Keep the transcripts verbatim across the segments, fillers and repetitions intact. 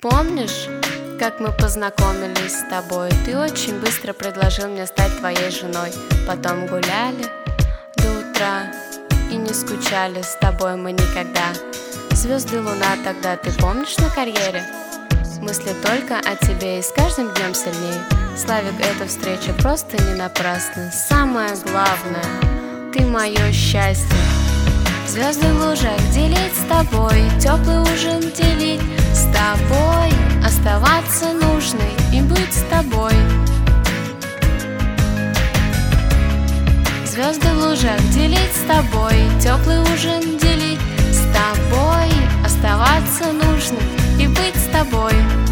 Помнишь, как мы познакомились с тобой? Ты очень быстро предложил мне стать твоей женой. Потом гуляли до утра и не скучали с тобой мы никогда. Звезды, луна, тогда ты помнишь на карьере? Мысли только о тебе и с каждым днем сильнее. Славик, эта встреча просто не напрасна. Самое главное, ты мое счастье. Звезды в лужах делить с тобой, теплый ужин делить с тобой, оставаться нужной и быть с тобой. Звезды в лужах делить с тобой, теплый ужин делить с тобой, оставаться нужной и быть с тобой.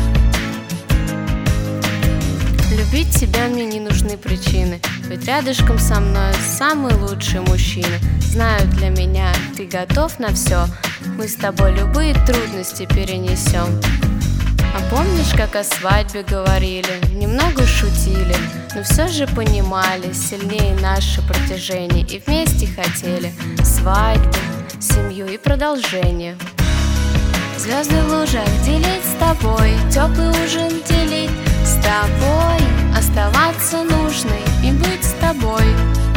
Любить тебя мне не нужны причины, ведь рядышком со мной самый лучший мужчина. Знаю, для меня ты готов на все, мы с тобой любые трудности перенесем. А помнишь, как о свадьбе говорили, немного шутили, но все же понимали, сильнее наше протяжение, и вместе хотели свадьбу, семью и продолжение. Звезды в лужах делить с тобой, теплый ужин делить с тобой, оставаться нужной и быть с тобой.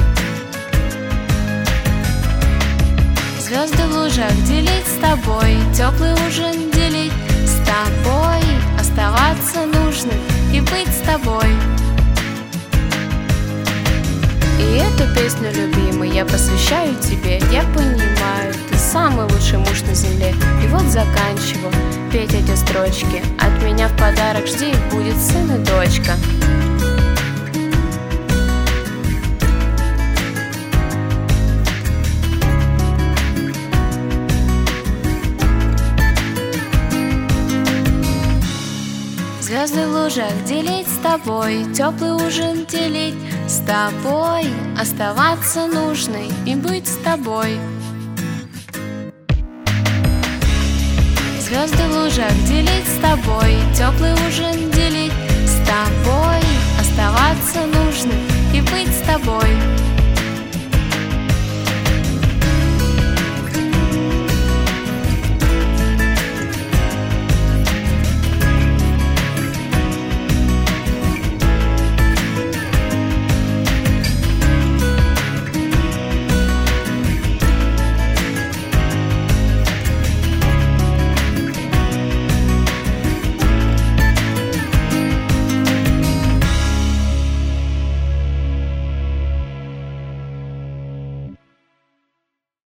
Звезды в лужах делить с тобой, теплый ужин делить с тобой, оставаться нужной и быть с тобой. И эту песню, любимый, я посвящаю тебе. Я понимаю, ты самый лучший муж на земле. И вот заканчиваю петь эти строчки. От меня в подарок жди, будет сын и дочка. Звезды в лужах делить с тобой, теплый ужин делить с тобой, оставаться нужной и быть с тобой. Звезды в лужах делить с тобой, теплый ужин делить